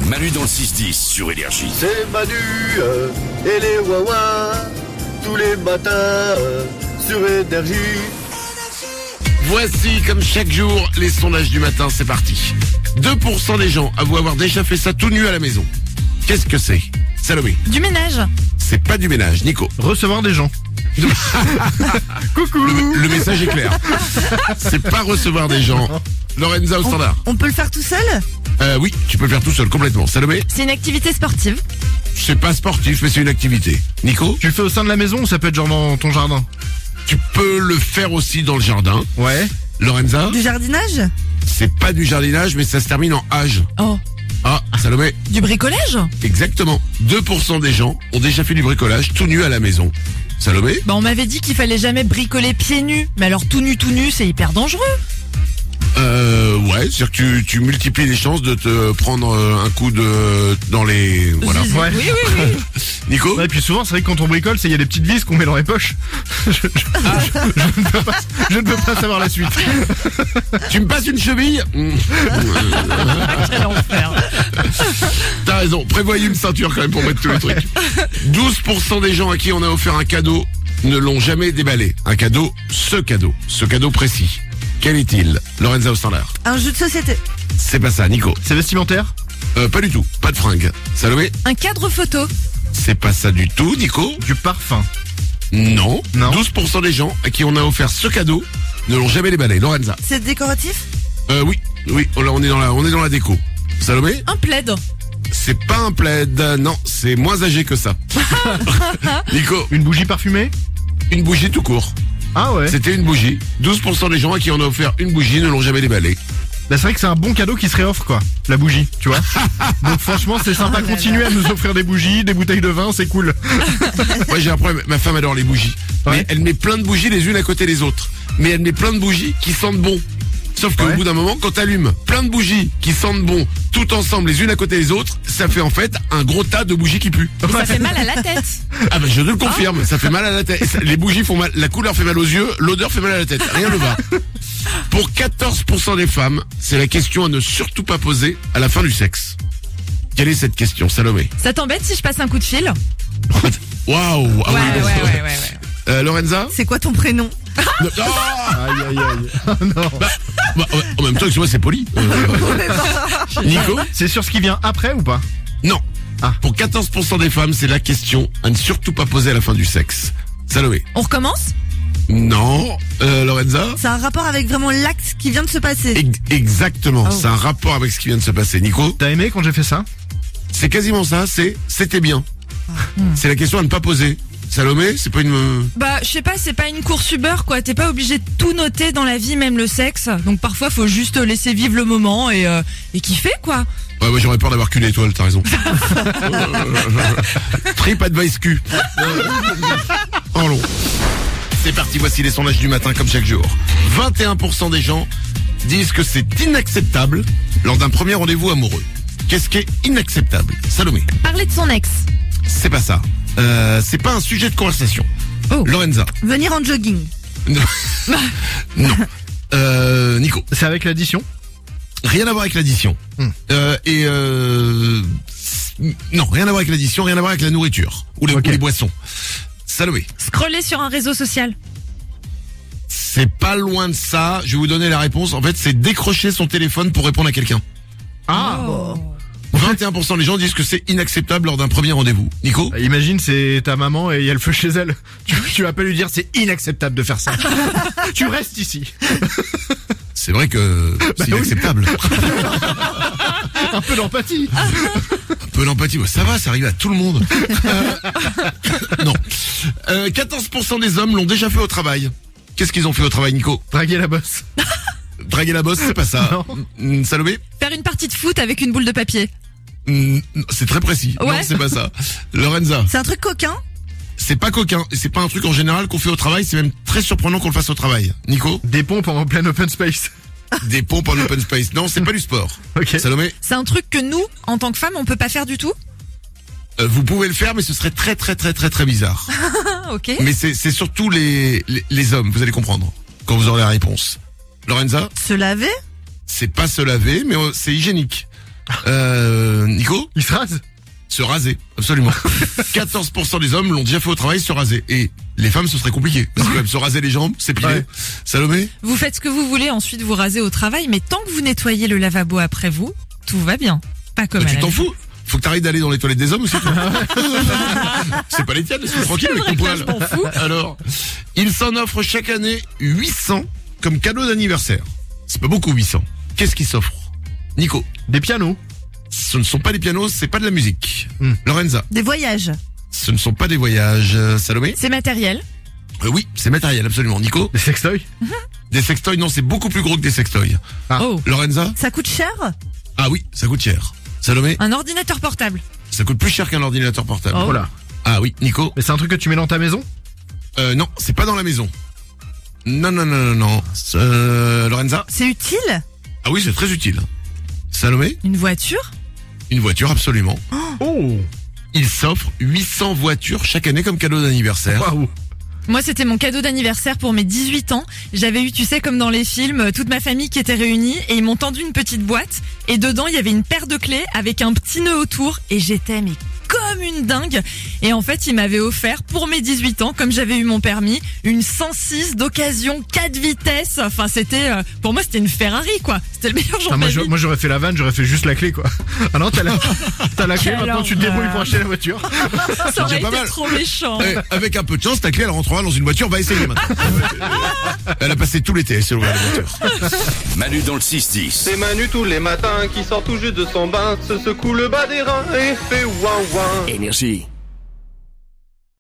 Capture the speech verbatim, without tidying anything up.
Manu dans le six dix sur Énergie. C'est Manu euh, et les Wawa tous les matins euh, sur Énergie. Voici, comme chaque jour, les sondages du matin, c'est parti. deux pour cent des gens avouent avoir déjà fait ça tout nu à la maison. Qu'est-ce que c'est? Salomé. Du ménage. C'est pas du ménage. Nico. Recevoir des gens. Coucou. Le, le message est clair. C'est pas recevoir des gens. Lorenza au standard. On peut le faire tout seul? Euh, oui, tu peux le faire tout seul, complètement. Salomé. C'est une activité sportive. C'est pas sportif, mais c'est une activité. Nico. Tu le fais au sein de la maison ou ça peut être genre dans ton jardin? Tu peux le faire aussi dans le jardin. Ouais. Lorenza. Du jardinage? C'est pas du jardinage, mais ça se termine en âge. Oh. Ah, Salomé. Du bricolage? Exactement. deux pour cent des gens ont déjà fait du bricolage tout nu à la maison. Salomé. Bah on m'avait dit qu'il fallait jamais bricoler pieds nus. Mais alors tout nu tout nu c'est hyper dangereux. Euh, ouais, c'est-à-dire que tu, tu multiplies les chances de te prendre euh, un coup de dans les voilà. Zizi. Ouais. Oui oui oui. Nico. Ouais, et puis souvent c'est vrai que quand on bricole, c'est il y a des petites vis qu'on met dans les poches. je, je- je- je ne peux pas, je ne peux pas savoir la suite. Tu me passes une cheville. Mmh. Quel enfer. T'as raison, prévoyez une ceinture quand même pour mettre tous les trucs. douze pour cent des gens à qui on a offert un cadeau ne l'ont jamais déballé. Un cadeau, ce cadeau, ce cadeau précis. Quel est-il? Lorenza au standard. Un jeu de société. C'est pas ça, Nico. C'est vestimentaire? Euh, pas du tout, pas de fringues. Salomé. Un cadre photo. C'est pas ça du tout, Nico. Du parfum? Non. Non. douze pour cent des gens à qui on a offert ce cadeau ne l'ont jamais déballé. Lorenza. C'est décoratif? Euh, oui, oui, oh là, on est dans la, on est dans la déco. Salomé. Un plaid. C'est pas un plaid, non, c'est moins âgé que ça. Nico. Une bougie parfumée? Une bougie tout court. Ah ouais. C'était une bougie. douze pour cent des gens à qui on a offert une bougie ne l'ont jamais déballée. Bah, c'est vrai que c'est un bon cadeau qui se réoffre quoi. La bougie, tu vois. Donc franchement c'est sympa, Oh là continuer à nous offrir des bougies, des bouteilles de vin, c'est cool. Ouais, j'ai un problème. Ma femme adore les bougies. Ouais. Mais elle met plein de bougies les unes à côté des autres. Mais elle met plein de bougies qui sentent bon. Sauf qu'au Ouais. bout d'un moment, quand t'allumes plein de bougies qui sentent bon, tout ensemble les unes à côté des autres, ça fait en fait un gros tas de bougies qui puent. Et ça fait mal à la tête. Ah bah je te le confirme, ça fait mal à la tête. Ça- Les bougies font mal, la couleur fait mal aux yeux, l'odeur fait mal à la tête. Rien ne va. Pour quatorze pour cent des femmes, c'est la question à ne surtout pas poser à la fin du sexe. Quelle est cette question, Salomé? Ça t'embête si je passe un coup de fil? Waouh. Ah oui, bon. ouais. Euh, Lorenza. C'est quoi ton prénom? Non. Aïe aïe aïe. Oh, non. Bah, bah, en même temps, excuse-moi, c'est poli. Euh, Nico. C'est sur ce qui vient après ou pas? Non. Ah. Pour quatorze pour cent des femmes, c'est la question à ne surtout pas poser à la fin du sexe. Salomé. On recommence? Non. Euh, Lorenza. C'est un rapport avec vraiment l'acte qui vient de se passer. Ex- Exactement. Oh. C'est un rapport avec ce qui vient de se passer. Nico. T'as aimé quand j'ai fait ça? C'est quasiment ça. C'est c'était bien. C'est la question à ne pas poser. Salomé, c'est pas une. Bah, je sais pas, c'est pas une course Uber, quoi. T'es pas obligé de tout noter dans la vie, même le sexe. Donc parfois, faut juste laisser vivre le moment et, euh, et kiffer, quoi. Ouais, moi j'aurais peur d'avoir qu'une étoile. T'as raison. Trip advice Q. En long. C'est parti. Voici les sondages du matin, comme chaque jour. vingt et un pour cent des gens disent que c'est inacceptable lors d'un premier rendez-vous amoureux. Qu'est-ce qui est inacceptable? Salomé. Parler de son ex. C'est pas ça. Euh, c'est pas un sujet de conversation. Oh. Lorenza. Venir en jogging. Non. Non. Euh, Nico. C'est avec l'addition? Rien à voir avec l'addition. Hmm. Euh, et euh, non, rien à voir avec l'addition, rien à voir avec la nourriture ou les, Ok. ou les boissons. Salomé. Scroller sur un réseau social. C'est pas loin de ça. Je vais vous donner la réponse. En fait, c'est décrocher son téléphone pour répondre à quelqu'un. Ah. vingt et un pour cent des gens disent que c'est inacceptable lors d'un premier rendez-vous. Nico. Imagine c'est ta maman et il y a le feu chez elle. Tu, tu vas pas lui dire c'est inacceptable de faire ça. Tu restes ici. C'est vrai que c'est Bah oui. inacceptable. Un peu d'empathie. Un peu d'empathie, ouais, ça va, ça arrive à tout le monde. Euh, non. Euh, quatorze pour cent des hommes l'ont déjà fait au travail. Qu'est-ce qu'ils ont fait au travail, Nico? Draguer la bosse. Draguer la bosse, c'est pas ça. Non. Mm, Salomé? Faire une partie de foot avec une boule de papier. Mm, non, c'est très précis. Non, Ouais. c'est pas ça. Lorenza? C'est un truc coquin. C'est pas coquin. Et c'est pas un truc en général qu'on fait au travail. C'est même très surprenant qu'on le fasse au travail. Nico? Des pompes en plein open space. Des pompes en open space. Non, c'est pas du sport. Ok. Salomé? C'est un truc que nous, en tant que femmes, on peut pas faire du tout. Euh, vous pouvez le faire, mais ce serait très très très très très bizarre. Ah, ok. Mais c'est c'est surtout les, les les hommes. Vous allez comprendre quand vous aurez la réponse. Lorenza? Se laver. C'est pas se laver, mais euh, c'est hygiénique. Euh, Nico? Il se rase? Se raser, absolument. quatorze pour cent des hommes l'ont déjà fait au travail, se raser. Et les femmes, ce serait compliqué. Parce que même se raser les jambes, c'est pilé. Ouais. Salomé? Vous faites ce que vous voulez, ensuite vous rasez au travail, mais tant que vous nettoyez le lavabo après vous, tout va bien. Pas comme Bah, à tu la t'en maison. fous? Faut que t'arrêtes d'aller dans les toilettes des hommes aussi, toi. C'est pas les tiennes, laisse-moi tranquille avec ton vrai que là, poil. je m'en fous. Alors, ils s'en offrent chaque année huit cents comme cadeau d'anniversaire. C'est pas beaucoup, huit cents. Qu'est-ce qu'ils s'offrent? Nico? Des pianos? Ce ne sont pas des pianos, c'est pas de la musique. Hmm. Lorenza? Des voyages. Ce ne sont pas des voyages. Euh, Salomé? C'est matériel. Euh, oui, c'est matériel, absolument. Nico? Des sextoys? Des sextoys? Non, c'est beaucoup plus gros que des sextoys. Ah. Oh. Lorenza? Ça coûte cher? Ah oui, ça coûte cher. Salomé? Un ordinateur portable. Ça coûte plus cher qu'un ordinateur portable. Oh. Oh là. Ah oui, Nico? Mais c'est un truc que tu mets dans ta maison? Euh, non, c'est pas dans la maison. Non, non, non, non, non. Euh, Lorenza? C'est utile? Ah oui, c'est très utile. Salomé? Une voiture. Une voiture, absolument. Oh. Il s'offre huit cents voitures chaque année comme cadeau d'anniversaire. Waouh. Moi, c'était mon cadeau d'anniversaire pour mes dix-huit ans. J'avais eu, tu sais, comme dans les films, toute ma famille qui était réunie et ils m'ont tendu une petite boîte et dedans, il y avait une paire de clés avec un petit nœud autour et j'étais mais comme une dingue. Et en fait, ils m'avaient offert pour mes dix-huit ans, comme j'avais eu mon permis, une cent six d'occasion quatre vitesses. Enfin, c'était, euh, pour moi, c'était une Ferrari, quoi. C'était le meilleur jour Ah, de moi, ma je- vie. moi j'aurais fait la vanne, j'aurais fait juste la clé quoi. Ah non, t'as la, t'as la clé, Quelle maintenant tu te débrouilles pour horreur. acheter la voiture. Ça aurait déjà pas été mal. trop méchant. Eh, avec un peu de chance, ta clé, elle rentrera dans une voiture, va essayer maintenant. Elle a passé tout l'été, elle s'est ouvert la voiture. Manu dans le six dix. C'est Manu tous les matins qui sort tout juste de son bain, se secoue le bas des reins et fait ouin ouin. Énergie.